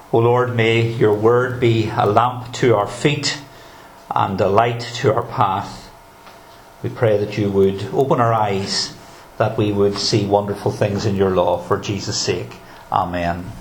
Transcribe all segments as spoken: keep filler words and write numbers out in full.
O Lord, may your word be a lamp to our feet and a light to our path. We pray that you would open our eyes, that we would see wonderful things in your law for Jesus' sake. Amen.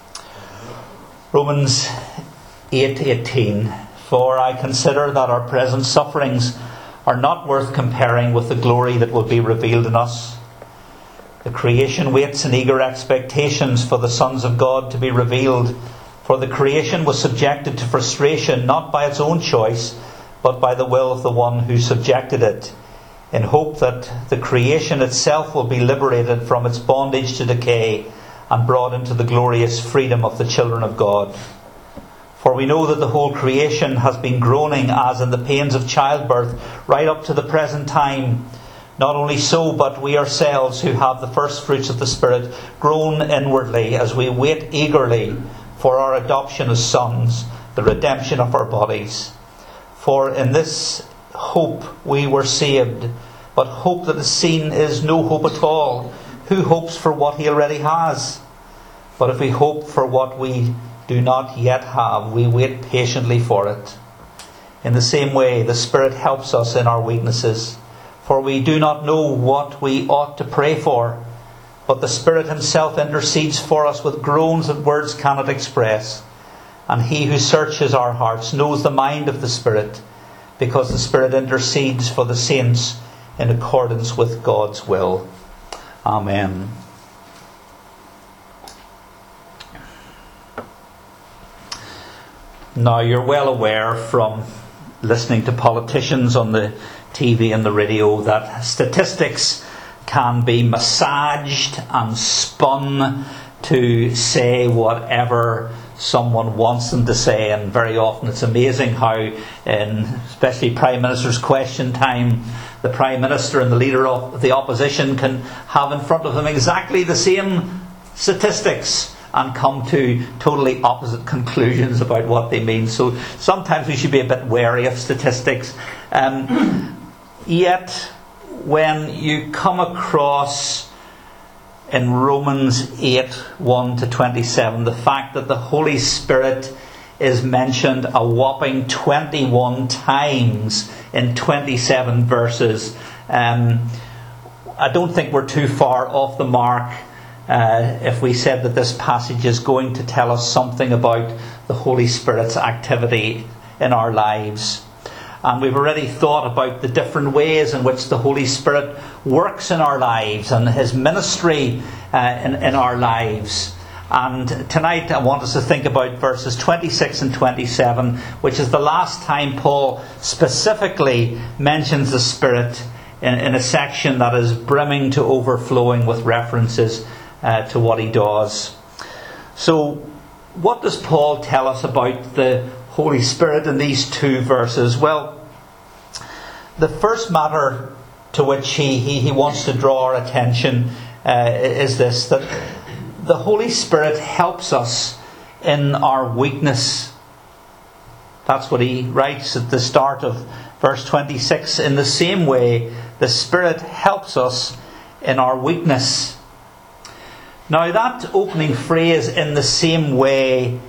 Romans eight eighteen. For I consider that our present sufferings are not worth comparing with the glory that will be revealed in us. The creation waits in eager expectations for the sons of God to be revealed. For the creation was subjected to frustration, not by its own choice, but by the will of the one who subjected it, in hope that the creation itself will be liberated from its bondage to decay and brought into the glorious freedom of the children of God. For we know that the whole creation has been groaning as in the pains of childbirth right up to the present time. Not only so, but we ourselves who have the first fruits of the Spirit groan inwardly as we wait eagerly for our adoption as sons, the redemption of our bodies. For in this hope we were saved. But hope that is seen is no hope at all. Who hopes for what he already has? But if we hope for what we do not yet have, we wait patiently for it. In the same way, the Spirit helps us in our weaknesses. For we do not know what we ought to pray for, but the Spirit himself intercedes for us with groans that words cannot express. And he who searches our hearts knows the mind of the Spirit, because the Spirit intercedes for the saints in accordance with God's will. Amen. Now, you're well aware from listening to politicians on the T V and the radio that statistics can be massaged and spun to say whatever someone wants them to say, and very often it's amazing how, in especially Prime Minister's question time, the Prime Minister and the Leader of the Opposition can have in front of them exactly the same statistics and come to totally opposite conclusions about what they mean. So sometimes we should be a bit wary of statistics. Um, yet, when you come across in Romans eight, one to twenty-seven, the fact that the Holy Spirit is mentioned a whopping twenty-one times in twenty-seven verses, um, I don't think we're too far off the mark uh, if we said that this passage is going to tell us something about the Holy Spirit's activity in our lives. And we've already thought about the different ways in which the Holy Spirit works in our lives and his ministry uh, in, in our lives. And tonight I want us to think about verses twenty-six and twenty-seven, which is the last time Paul specifically mentions the Spirit in, in a section that is brimming to overflowing with references uh, to what he does. So, what does Paul tell us about the Holy Spirit in these two verses? Well, the first matter to which he, he, he wants to draw our attention uh, is this, that the Holy Spirit helps us in our weakness. That's what he writes at the start of verse twenty-six. In the same way, the Spirit helps us in our weakness. Now, that opening phrase, in the same way,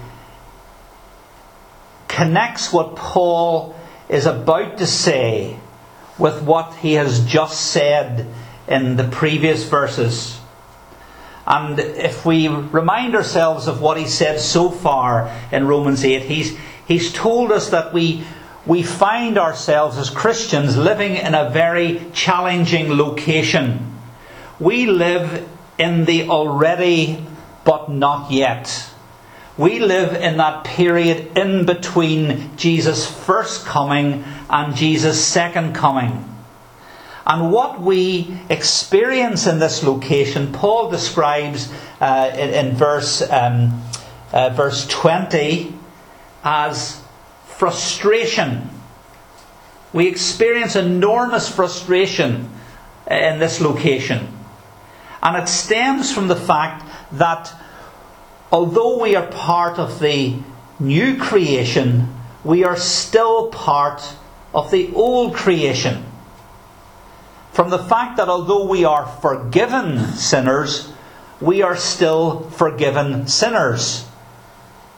connects what Paul is about to say with what he has just said in the previous verses. And if we remind ourselves of what he said so far in Romans eight, he's, he's told us that we, we find ourselves as Christians living in a very challenging location. We live in the already but not yet. We live in that period in between Jesus' first coming and Jesus' second coming. And what we experience in this location, Paul describes uh, in, in verse, um, uh, verse twenty as frustration. We experience enormous frustration in this location. And it stems from the fact that although we are part of the new creation, we are still part of the old creation. From the fact that although we are forgiven sinners, we are still forgiven sinners.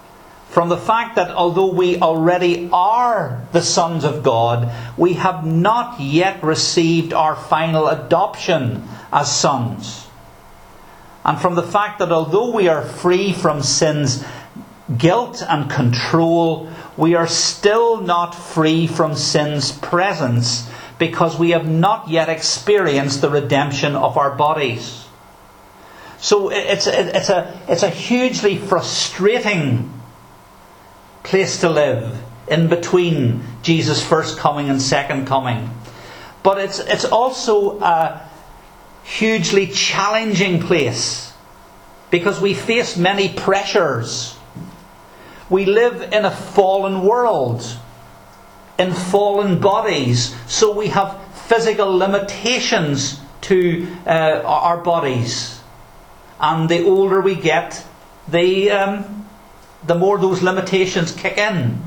From the fact that although we already are the sons of God, we have not yet received our final adoption as sons. And from the fact that although we are free from sin's guilt and control, we are still not free from sin's presence, because we have not yet experienced the redemption of our bodies. So it's a, it's a, it's a hugely frustrating place to live in between Jesus' first coming and second coming. But it's it's also a hugely challenging place, because we face many pressures. We live in a fallen world, in fallen bodies, so we have physical limitations to uh, our bodies. And the older we get, the um, the more those limitations kick in.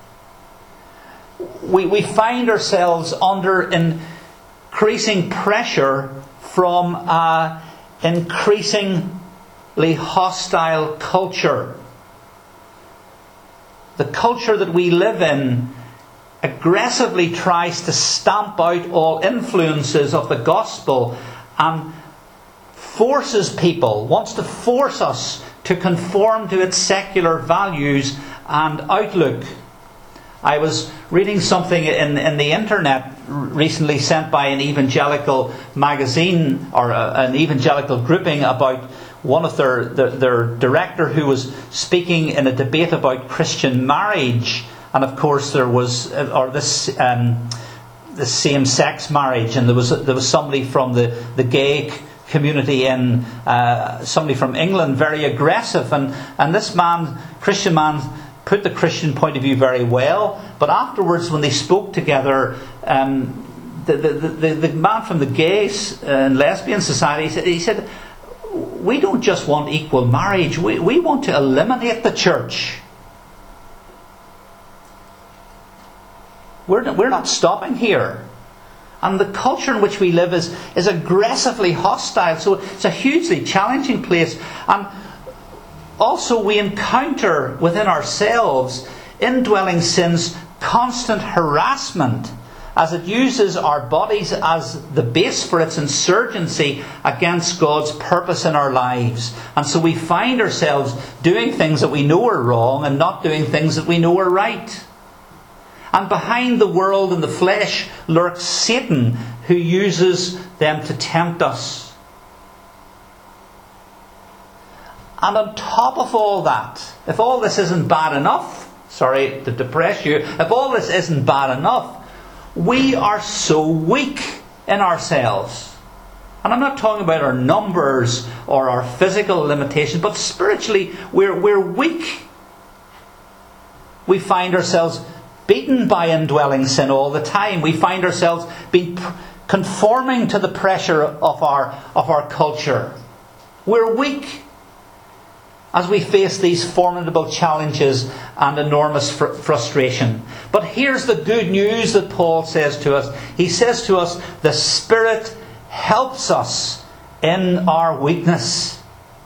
We, we find ourselves under increasing pressure from an increasingly hostile culture. The culture that we live in aggressively tries to stamp out all influences of the gospel and forces people, wants to force us to conform to its secular values and outlook. I was reading something in, in the internet recently sent by an evangelical magazine, or a, an evangelical grouping, about one of their, their their director who was speaking in a debate about Christian marriage. And of course there was, or this um, the same-sex marriage, and there was there was somebody from the, the gay community in uh, somebody from England, very aggressive, and and this man, Christian man, put the Christian point of view very well. But afterwards, when they spoke together, um, the, the, the the man from the gay and lesbian society, he said, he said, we don't just want equal marriage, we we want to eliminate the church. We're we're not stopping here. And the culture in which we live is, is aggressively hostile. So it's a hugely challenging place. And also we encounter within ourselves indwelling sin's constant harassment, as it uses our bodies as the base for its insurgency against God's purpose in our lives. And so we find ourselves doing things that we know are wrong and not doing things that we know are right. And behind the world and the flesh lurks Satan, who uses them to tempt us. And on top of all that, if all this isn't bad enough, sorry to depress you, if all this isn't bad enough, we are so weak in ourselves. And I'm not talking about our numbers or our physical limitations, but spiritually we're, we're weak. We find ourselves beaten by indwelling sin all the time. We find ourselves being conforming to the pressure of our of our culture. We're weak as we face these formidable challenges and enormous fr- frustration. But here's the good news that Paul says to us. He says to us, the Spirit helps us in our weakness.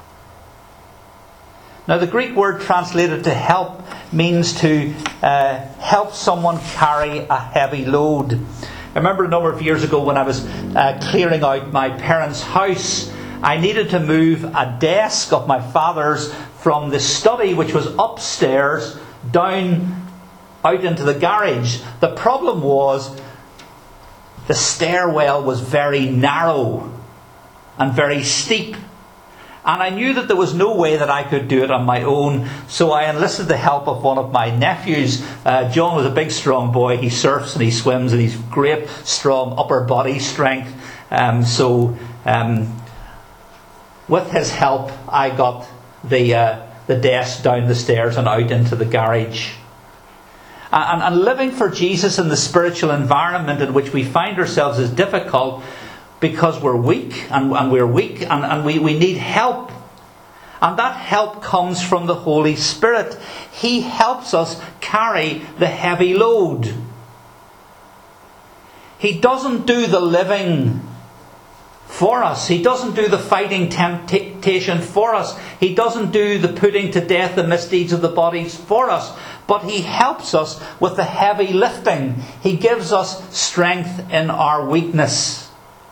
Now, the Greek word translated to help means to uh, help someone carry a heavy load. I remember a number of years ago when I was uh, clearing out my parents' house, I needed to move a desk of my father's from the study, which was upstairs, down out into the garage. The problem was the stairwell was very narrow and very steep. And I knew that there was no way that I could do it on my own, so I enlisted the help of one of my nephews. Uh, John was a big, strong boy. He surfs and he swims and he's great, strong upper body strength. Um, so, um, with his help, I got the uh, the desk down the stairs and out into the garage. And, and living for Jesus in the spiritual environment in which we find ourselves is difficult, because we're weak, and, and we're weak, and, and we, we need help. And that help comes from the Holy Spirit. He helps us carry the heavy load. He doesn't do the living for us. He doesn't do the fighting temptation for us. He doesn't do the putting to death the misdeeds of the bodies for us. But He helps us with the heavy lifting. He gives us strength in our weakness.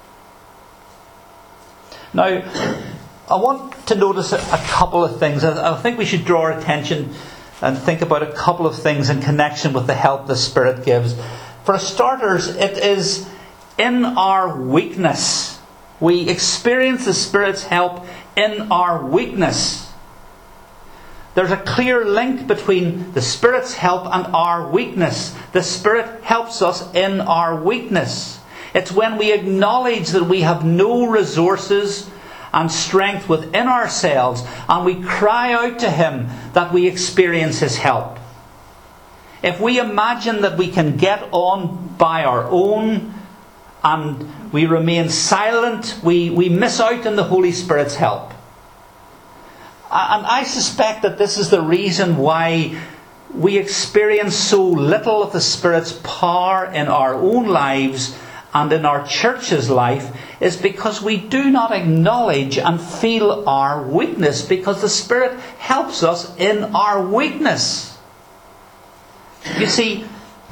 Now, I want to notice a couple of things. I think we should draw our attention and think about a couple of things in connection with the help the Spirit gives. For starters, it is in our weakness. We experience the Spirit's help in our weakness. There's a clear link between the Spirit's help and our weakness. The Spirit helps us in our weakness. It's when we acknowledge that we have no resources and strength within ourselves, and we cry out to Him, that we experience His help. If we imagine that we can get on by our own and we remain silent, we, we miss out on the Holy Spirit's help. And I suspect that this is the reason why we experience so little of the Spirit's power in our own lives and in our church's life, is because we do not acknowledge and feel our weakness, because the Spirit helps us in our weakness. You see,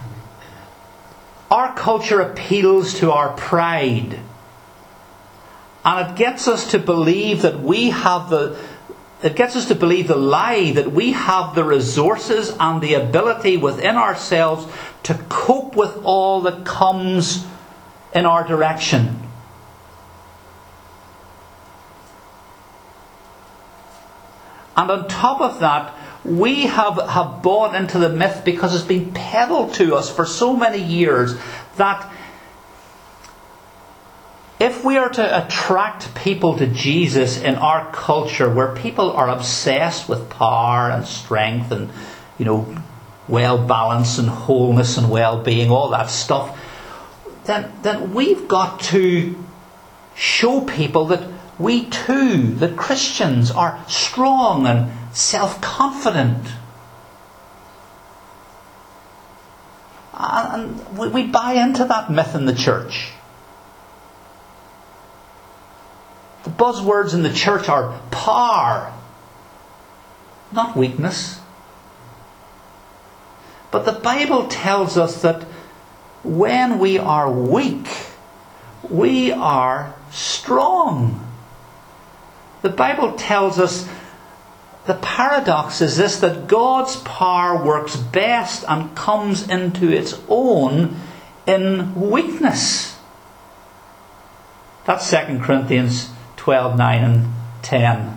our culture appeals to our pride, and it gets us to believe that we have the it gets us to believe the lie that we have the resources and the ability within ourselves to cope with all that comes in our direction. And on top of that, we have, have bought into the myth, because it's been peddled to us for so many years, that if we are to attract people to Jesus in our culture, where people are obsessed with power and strength and, you know, well-balance and wholeness and well-being, all that stuff, then, then we've got to show people that we too, that Christians, are strong and self-confident. And we, we buy into that myth in the church. The buzzwords in the church are power, not weakness. But the Bible tells us that when we are weak, we are strong. The Bible tells us the paradox is this, that God's power works best and comes into its own in weakness. That's Second Corinthians twelve, nine and ten.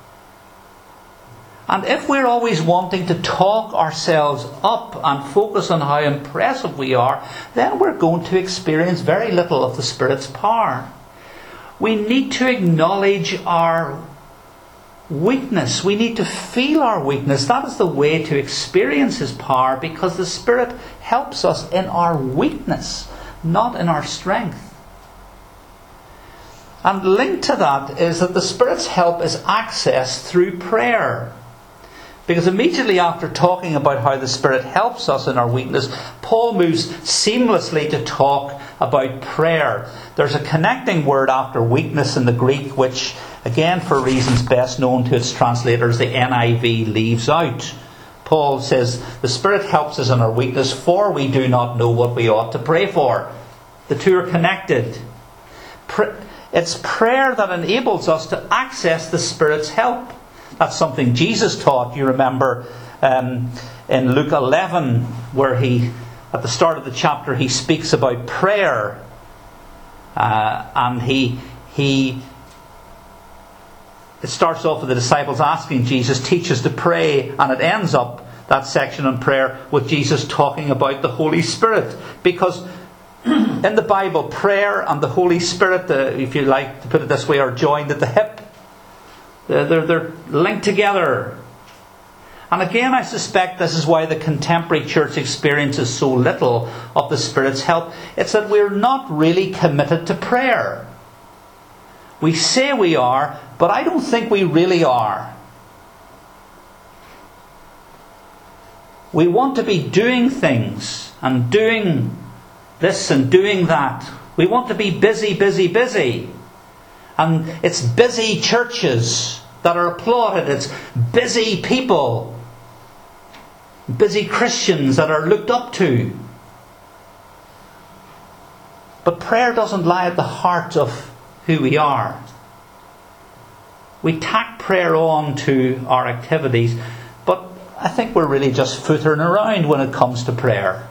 And if we're always wanting to talk ourselves up and focus on how impressive we are, then we're going to experience very little of the Spirit's power. We need to acknowledge our weakness. We need to feel our weakness. That is the way to experience His power, because the Spirit helps us in our weakness, not in our strength. And linked to that is that the Spirit's help is accessed through prayer. Because immediately after talking about how the Spirit helps us in our weakness, Paul moves seamlessly to talk about prayer. There's a connecting word after weakness in the Greek, which, again, for reasons best known to its translators, the N I V leaves out. Paul says, the Spirit helps us in our weakness, for we do not know what we ought to pray for. The two are connected. It's prayer that enables us to access the Spirit's help. That's something Jesus taught. You remember um, in Luke eleven, where he, at the start of the chapter, he speaks about prayer, uh, and he he. It starts off with the disciples asking Jesus, "Teach us to pray," and it ends up, that section on prayer, with Jesus talking about the Holy Spirit, because in the Bible, prayer and the Holy Spirit, uh, if you like to put it this way, are joined at the hip. They're, they're, they're linked together. And again, I suspect this is why the contemporary church experiences so little of the Spirit's help. It's that we're not really committed to prayer. We say we are, but I don't think we really are. We want to be doing things and doing this and doing that. We want to be busy, busy, busy. And it's busy churches that are applauded. It's busy people, busy Christians that are looked up to. But prayer doesn't lie at the heart of who we are. We tack prayer on to our activities, but I think we're really just footering around when it comes to prayer.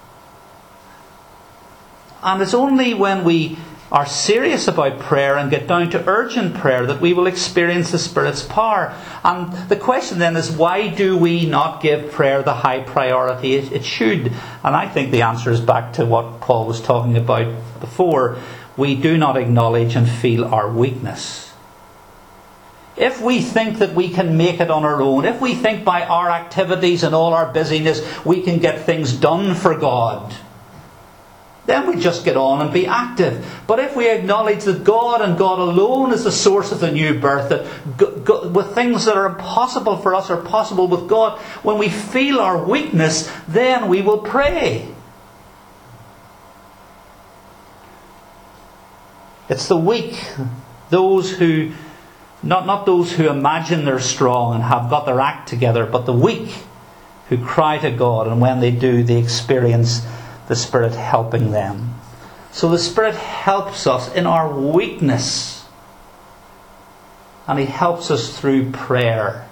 And it's only when we are serious about prayer and get down to urgent prayer that we will experience the Spirit's power. And the question then is, why do we not give prayer the high priority it, it should? And I think the answer is back to what Paul was talking about before. We do not acknowledge and feel our weakness. If we think that we can make it on our own, if we think by our activities and all our busyness we can get things done for God, then we just get on and be active. But if we acknowledge that God and God alone is the source of the new birth, that go, go, with things that are impossible for us are possible with God, when we feel our weakness, then we will pray. It's the weak, those who, not, not those who imagine they're strong and have got their act together, but the weak who cry to God, and when they do, they experience the Spirit helping them. So the Spirit helps us in our weakness, and He helps us through prayer.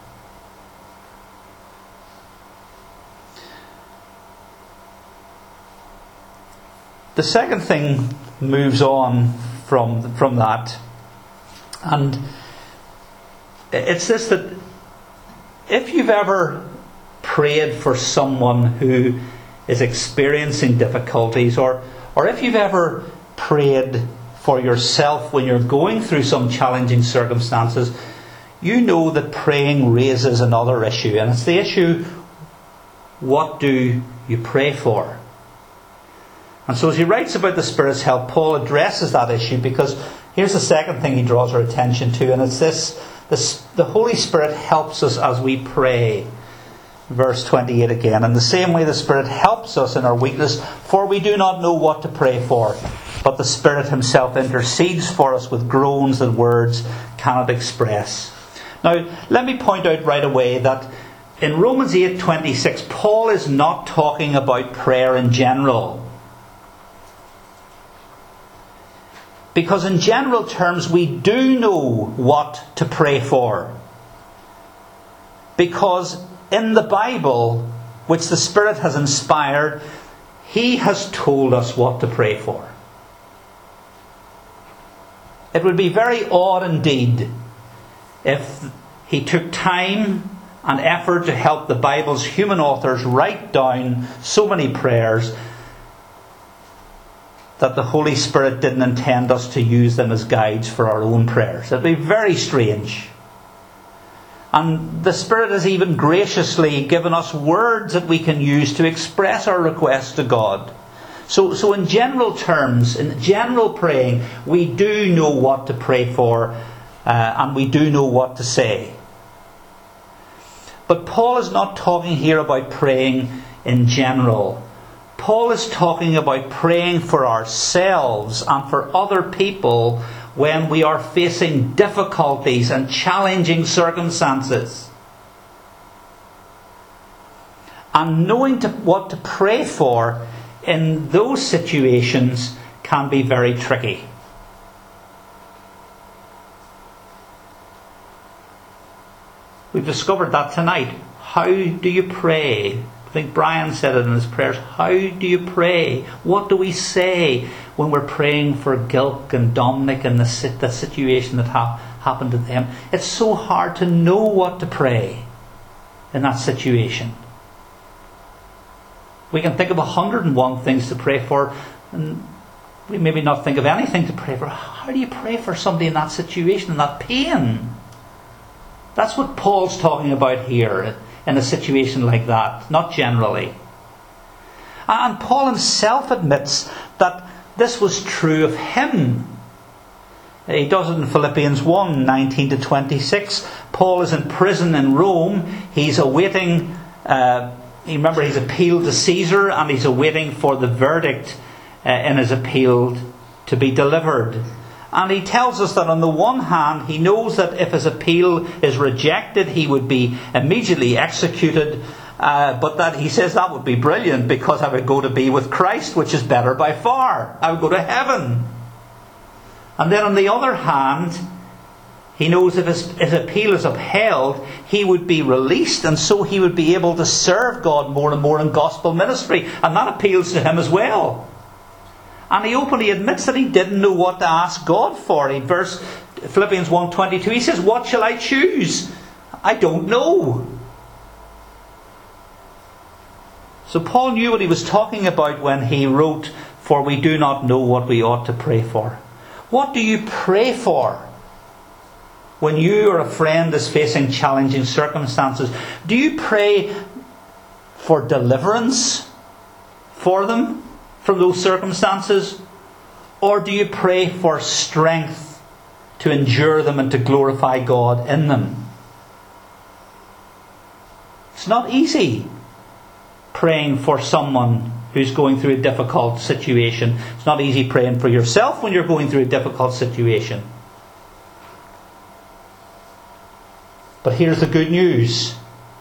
The second thing moves on from, from that, and it's this, that if you've ever prayed for someone who is experiencing difficulties, or or if you've ever prayed for yourself when you're going through some challenging circumstances, you know that praying raises another issue, and it's the issue, what do you pray for? And so as he writes about the Spirit's help, Paul addresses that issue, because here's the second thing he draws our attention to, and it's this: this the Holy Spirit helps us as we pray. Verse twenty-eight again. In the same way the Spirit helps us in our weakness, for we do not know what to pray for, but the Spirit Himself intercedes for us with groans that words cannot express. Now, let me point out right away that in Romans eight twenty-six, Paul is not talking about prayer in general. Because in general terms, we do know what to pray for. Because in the Bible, which the Spirit has inspired, He has told us what to pray for. It would be very odd indeed if He took time and effort to help the Bible's human authors write down so many prayers that the Holy Spirit didn't intend us to use them as guides for our own prayers. It would be very strange. And the Spirit has even graciously given us words that we can use to express our requests to God. So, so in general terms, in general praying, we do know what to pray for, uh, and we do know what to say. But Paul is not talking here about praying in general. Paul is talking about praying for ourselves and for other people when we are facing difficulties and challenging circumstances. And knowing to, what to pray for in those situations can be very tricky. We've discovered that tonight. How do you pray? I think Brian said it in his prayers. How do you pray? What do we say when we're praying for Gilk and Dominic and the, the situation that ha- happened to them? It's so hard to know what to pray in that situation. We can think of a hundred and one things to pray for, and we maybe not think of anything to pray for. How do you pray for somebody in that situation, in that pain? That's what Paul's talking about here, in a situation like that, not generally. And Paul himself admits that this was true of him. He does it in Philippians one, nineteen to twenty-six. Paul is in prison in Rome. He's awaiting, uh, you remember he's appealed to Caesar, and he's awaiting for the verdict uh, in his appeal to be delivered. And he tells us that on the one hand, he knows that if his appeal is rejected, he would be immediately executed. Uh, but that he says that would be brilliant, because I would go to be with Christ, which is better by far. I would go to heaven. And then on the other hand, he knows if his, his appeal is upheld, he would be released, and so he would be able to serve God more and more in gospel ministry. And that appeals to him as well. And he openly admits that he didn't know what to ask God for. In verse Philippians one twenty-two, he says, "What shall I choose? I don't know." So Paul knew what he was talking about when he wrote, "For we do not know what we ought to pray for." What do you pray for when you or a friend is facing challenging circumstances? Do you pray for deliverance for them from those circumstances? Or do you pray for strength to endure them and to glorify God in them? It's not easy praying for someone who's going through a difficult situation. It's not easy praying for yourself when you're going through a difficult situation. But here's the good news.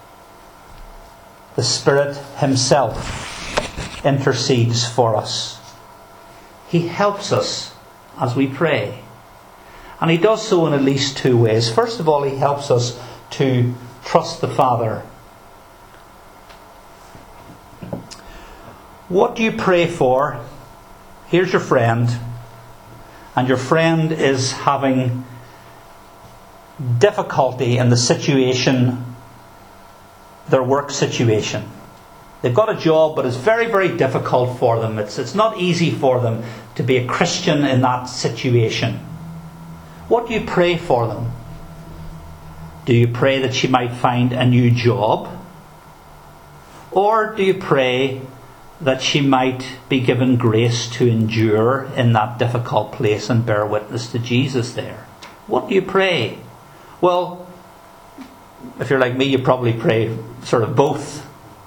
The Spirit Himself intercedes for us. He helps us as we pray. And He does so in at least two ways. First of all, He helps us to trust the Father. What do you pray for? Here's your friend, and your friend is having difficulty in the situation, their work situation. They've got a job, but it's very, very difficult for them. It's, it's not easy for them to be a Christian in that situation. What do you pray for them? Do you pray that she might find a new job? Or do you pray that she might be given grace to endure in that difficult place and bear witness to Jesus there? What do you pray? Well, if you're like me, you probably pray sort of both.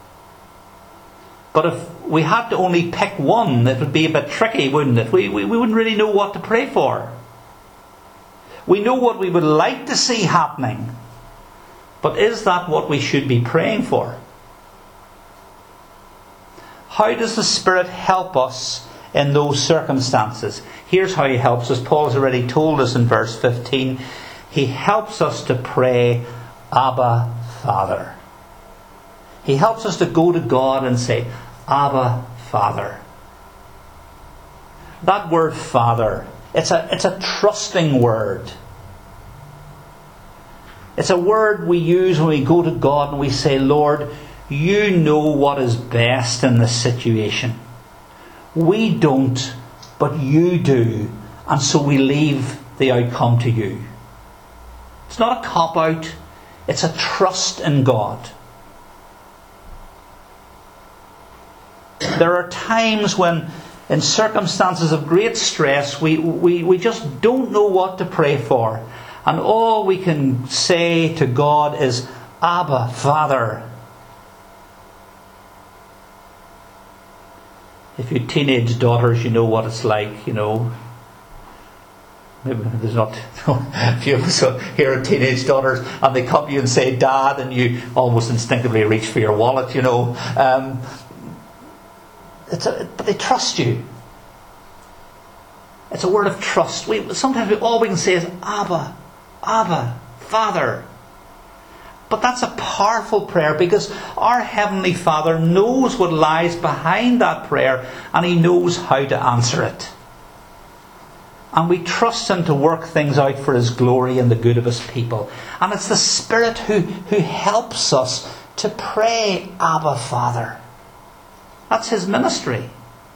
But if we had to only pick one, it would be a bit tricky, wouldn't it? We, we, we wouldn't really know what to pray for. We know what we would like to see happening. But is that what we should be praying for? How does the Spirit help us in those circumstances? Here's how He helps us. Paul has already told us in verse fifteen. He helps us to pray, Abba, Father. He helps us to go to God and say, Abba, Father. That word Father, it's a, it's a trusting word. It's a word we use when we go to God and we say, Lord, You know what is best in this situation. We don't, but You do. And so we leave the outcome to You. It's not a cop-out. It's a trust in God. There are times when, in circumstances of great stress, we, we, we just don't know what to pray for. And all we can say to God is, Abba, Father. If you teenage daughters, you know what it's like, you know. Maybe there's not a few of us here are teenage daughters, and they come to you and say, Dad, and you almost instinctively reach for your wallet, you know. Um, it's a, but they trust you. It's a word of trust. We, sometimes we, all we can say is, Abba, Abba, Father. But that's a powerful prayer, because our Heavenly Father knows what lies behind that prayer, and He knows how to answer it. And we trust Him to work things out for His glory and the good of His people. And it's the Spirit who, who helps us to pray, Abba, Father. That's His ministry.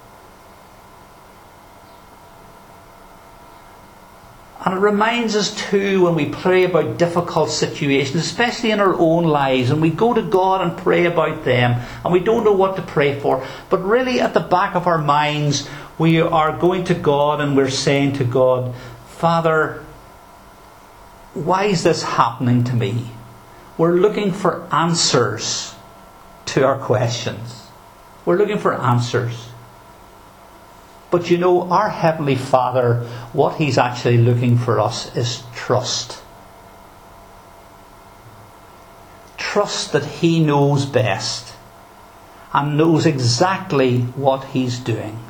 And it reminds us too, when we pray about difficult situations, especially in our own lives, and we go to God and pray about them, and we don't know what to pray for, but really at the back of our minds, we are going to God and we're saying to God, Father, why is this happening to me? We're looking for answers to our questions. We're looking for answers. But you know, our Heavenly Father, what He's actually looking for us is trust. Trust that He knows best and knows exactly what He's doing.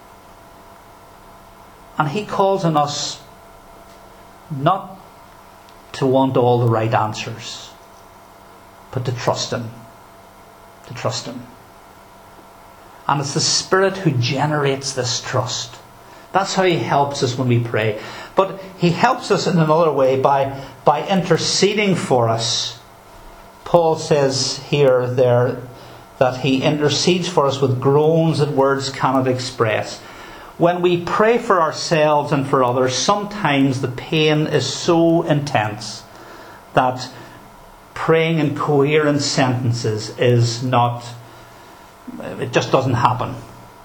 And He calls on us not to want all the right answers, but to trust Him. To trust Him. And it's the Spirit who generates this trust. That's how He helps us when we pray. But He helps us in another way by, by interceding for us. Paul says here, there, that He intercedes for us with groans that words cannot express. When we pray for ourselves and for others, sometimes the pain is so intense that praying in coherent sentences is not, it just doesn't happen.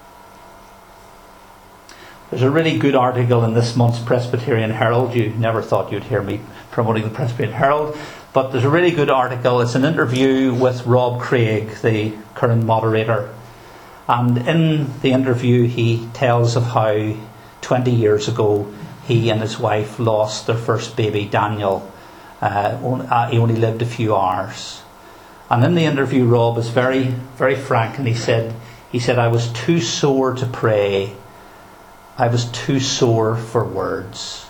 There's a really good article in this month's Presbyterian Herald. You never thought you'd hear me promoting the Presbyterian Herald, but there's a really good article. It's an interview with Rob Craig, the current moderator. And in the interview he tells of how twenty years ago he and his wife lost their first baby, Daniel. Uh, he only lived a few hours. And in the interview, Rob is very, very frank, and he said, he said, I was too sore to pray. I was too sore for words.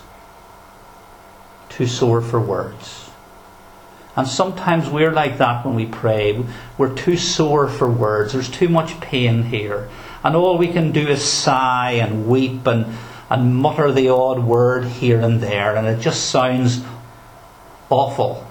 Too sore for words. And sometimes we're like that when we pray. We're too sore for words. There's too much pain here. And all we can do is sigh and weep and, and mutter the odd word here and there. And it just sounds awful.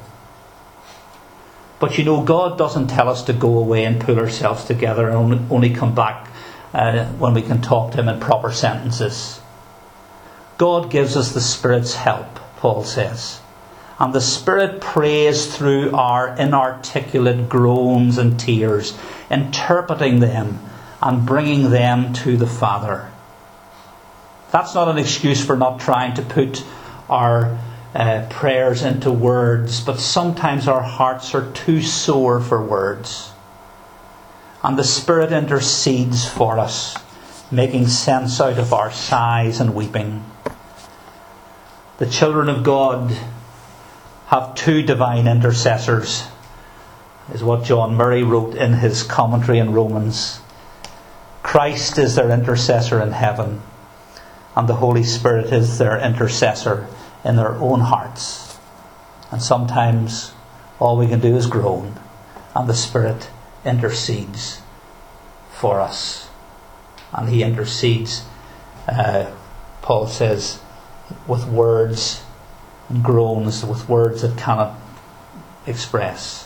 But you know, God doesn't tell us to go away and pull ourselves together and only, only come back uh, when we can talk to Him in proper sentences. God gives us the Spirit's help, Paul says. And the Spirit prays through our inarticulate groans and tears, interpreting them and bringing them to the Father. That's not an excuse for not trying to put our uh, prayers into words, but sometimes our hearts are too sore for words. And the Spirit intercedes for us, making sense out of our sighs and weeping. The children of God have two divine intercessors, is what John Murray wrote in his commentary in Romans. Christ is their intercessor in heaven, and the Holy Spirit is their intercessor in their own hearts. And sometimes all we can do is groan, and the Spirit intercedes for us. And He intercedes, uh, Paul says, with words and groans, with words that cannot express.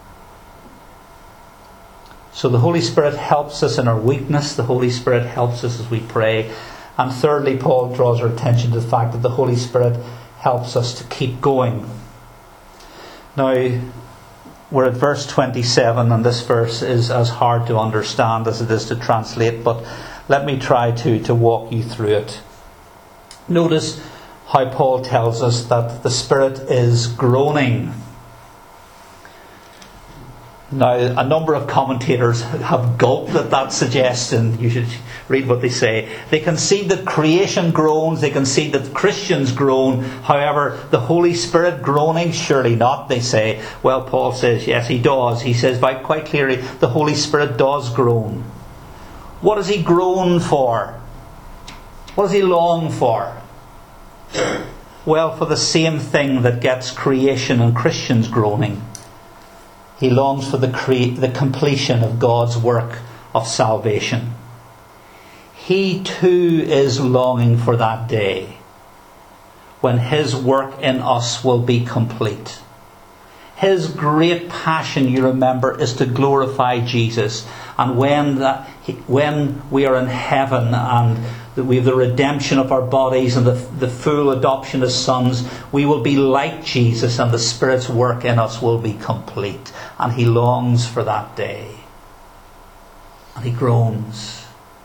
So the Holy Spirit helps us in our weakness. The Holy Spirit helps us as we pray. And thirdly, Paul draws our attention to the fact that the Holy Spirit helps us to keep going. Now, we're at verse twenty-seven, and this verse is as hard to understand as it is to translate, but let me try to, to walk you through it. Notice how Paul tells us that the Spirit is groaning. Now, a number of commentators have gulped at that suggestion. You should read what they say. They concede that creation groans. They concede that Christians groan. However, the Holy Spirit groaning? Surely not, they say. Well, Paul says, yes, He does. He says quite clearly, the Holy Spirit does groan. What does He groan for? What does He long for? Well, for the same thing that gets creation and Christians groaning. He longs for the, cre- the completion of God's work of salvation. He too is longing for that day when His work in us will be complete. His great passion, you remember, is to glorify Jesus. And when that, when we are in heaven and we have the redemption of our bodies and the, the full adoption as sons, we will be like Jesus, and the Spirit's work in us will be complete. And He longs for that day. And He groans.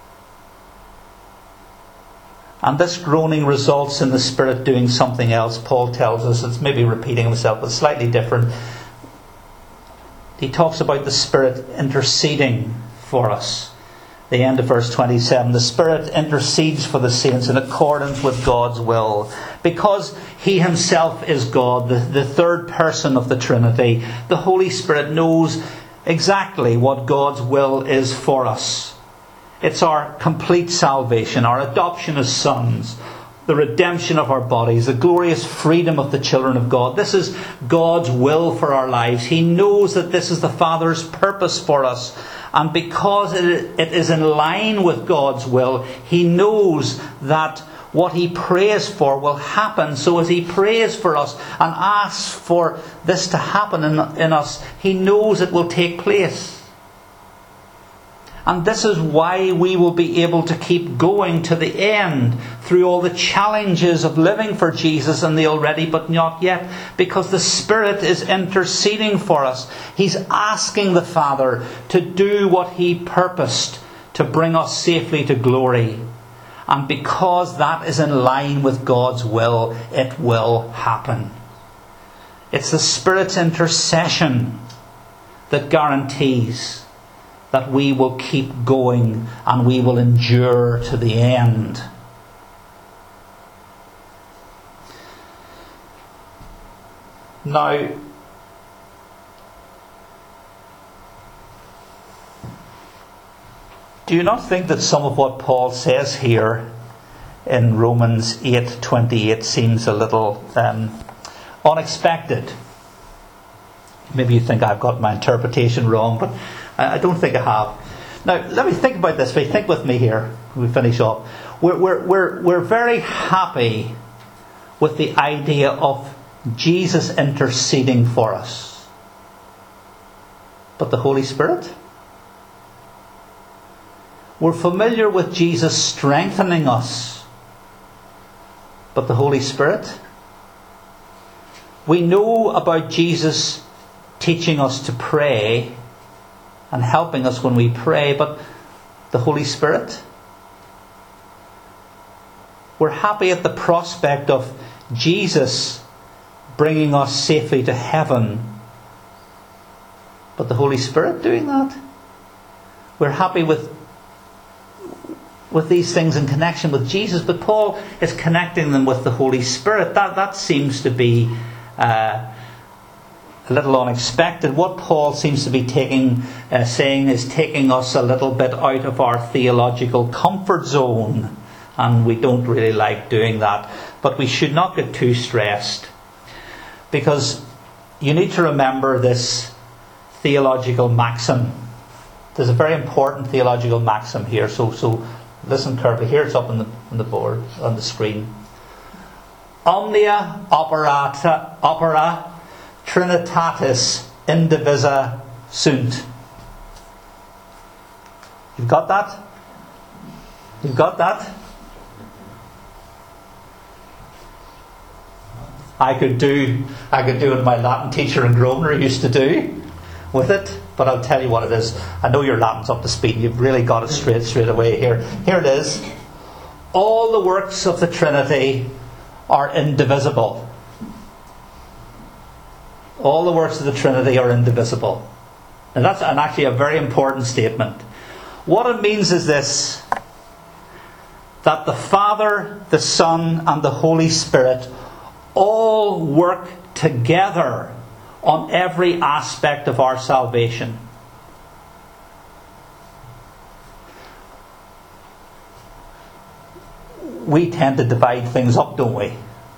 And this groaning results in the Spirit doing something else. Paul tells us, it's maybe repeating himself, but slightly different. He talks about the Spirit interceding for us. the end of verse twenty-seven, the Spirit intercedes for the saints in accordance with God's will. Because He Himself is God, the, the third person of the Trinity, the Holy Spirit knows exactly what God's will is for us. It's our complete salvation, our adoption as sons, the redemption of our bodies, the glorious freedom of the children of God. This is God's will for our lives. He knows that this is the Father's purpose for us. And because it, it is in line with God's will, He knows that what He prays for will happen. So as He prays for us and asks for this to happen in, in us, He knows it will take place. And this is why we will be able to keep going to the end through all the challenges of living for Jesus and the already but not yet. Because the Spirit is interceding for us. He's asking the Father to do what He purposed to bring us safely to glory. And because that is in line with God's will, it will happen. It's the Spirit's intercession that guarantees that we will keep going and we will endure to the end. Now, do you not think that some of what Paul says here in Romans eight twenty-eight seems a little um, unexpected? Maybe you think I've got my interpretation wrong, but I don't think I have. Now, let me think about this. Think with me here. We finish off. We're, we're, we're, we're very happy with the idea of Jesus interceding for us. But the Holy Spirit? We're familiar with Jesus strengthening us. But the Holy Spirit? We know about Jesus teaching us to pray and helping us when we pray, but the Holy Spirit? We're happy at the prospect of Jesus bringing us safely to heaven, but the Holy Spirit doing that? We're happy with with these things in connection with Jesus, but Paul is connecting them with the Holy Spirit. That that seems to be uh, a little unexpected. What Paul seems to be taking, uh, saying is taking us a little bit out of our theological comfort zone, and we don't really like doing that. But we should not get too stressed, because you need to remember this theological maxim. There's a very important theological maxim here, so so listen carefully. Here it's up on the on the board, on the screen. Omnia operata opera Trinitatis indivisa sunt. You've got that? You've got that? I could do I could do what my Latin teacher in Grosvenor used to do with it, but I'll tell you what it is. I know your Latin's up to speed. You've really got it straight straight away here. Here it is. All the works of the Trinity are indivisible. All the works of the Trinity are indivisible. And that's an actually a very important statement. What it means is this: that the Father, the Son, and the Holy Spirit all work together on every aspect of our salvation. We tend to divide things up, don't we?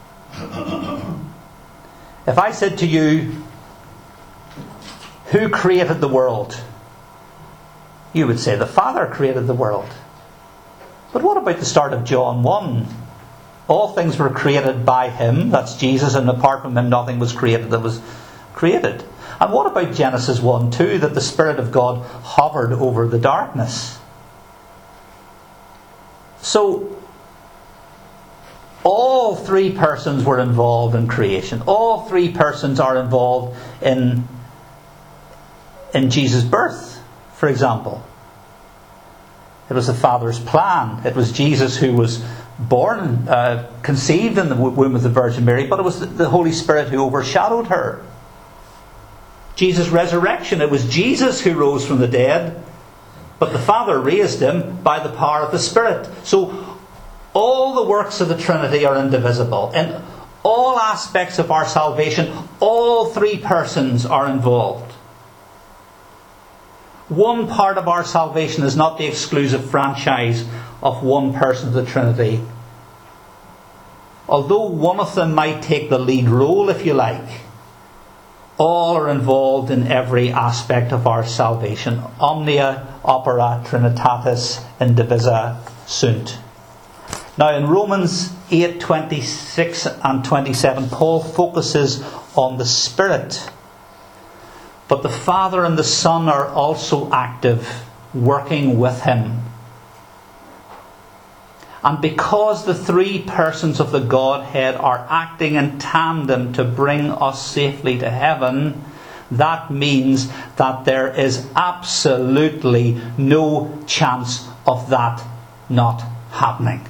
If I said to you, who created the world? You would say the Father created the world. But what about the start of John one? All things were created by Him, that's Jesus, and apart from Him nothing was created that was created. And what about Genesis one two, that the Spirit of God hovered over the darkness? So, all three persons were involved in creation. All three persons are involved in, in Jesus' birth, for example. It was the Father's plan. It was Jesus who was born, uh, conceived in the womb of the Virgin Mary, but it was the Holy Spirit who overshadowed her. Jesus' resurrection, it was Jesus who rose from the dead, but the Father raised him by the power of the Spirit. So all the works of the Trinity are indivisible. In all aspects of our salvation, all three persons are involved. One part of our salvation is not the exclusive franchise of one person of the Trinity. Although one of them might take the lead role, if you like, all are involved in every aspect of our salvation. Omnia opera Trinitatis indivisa sunt. Now in Romans eight, twenty-six and twenty-seven, Paul focuses on the Spirit. But the Father and the Son are also active, working with him. And because the three persons of the Godhead are acting in tandem to bring us safely to heaven, that means that there is absolutely no chance of that not happening.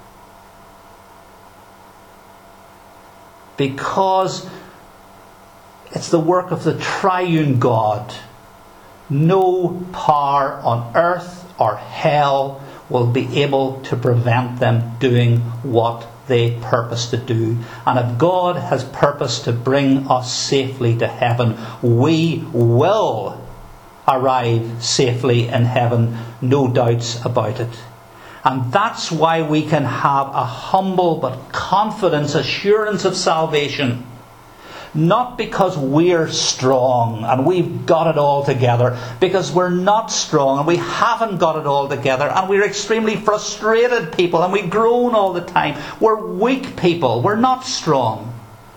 Because it's the work of the triune God, no power on earth or hell will be able to prevent them doing what they purpose to do. And if God has purposed to bring us safely to heaven, we will arrive safely in heaven, no doubts about it. And that's why we can have a humble but confident assurance of salvation. Not because we're strong and we've got it all together, because we're not strong and we haven't got it all together, and we're extremely frustrated people and we groan all the time. We're weak people, we're not strong.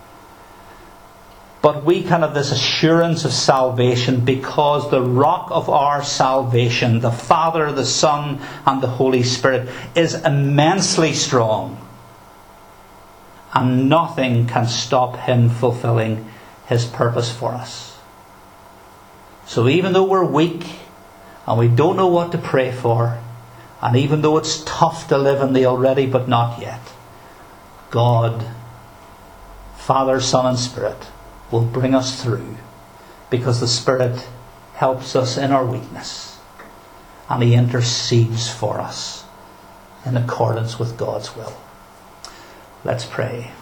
But we can have this assurance of salvation because the rock of our salvation, the Father, the Son and the Holy Spirit, is immensely strong. And nothing can stop him fulfilling his purpose for us. So even though we're weak and we don't know what to pray for, and even though it's tough to live in the already but not yet, God, Father, Son and Spirit will bring us through, because the Spirit helps us in our weakness and he intercedes for us in accordance with God's will. Let's pray.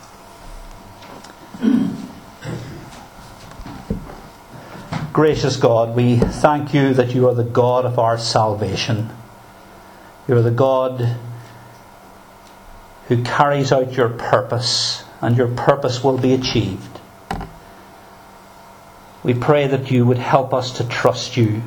Gracious God, we thank you that you are the God of our salvation. You are the God who carries out your purpose, and your purpose will be achieved. We pray that you would help us to trust you.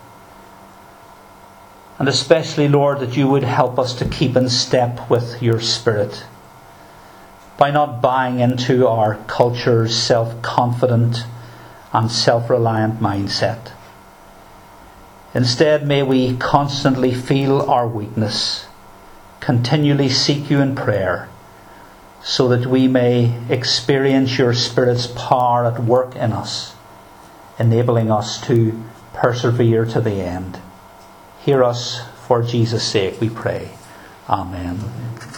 And especially, Lord, that you would help us to keep in step with your Spirit, by not buying into our culture's self-confident and self-reliant mindset. Instead, may we constantly feel our weakness, continually seek you in prayer, so that we may experience your Spirit's power at work in us, enabling us to persevere to the end. Hear us for Jesus' sake, we pray. Amen.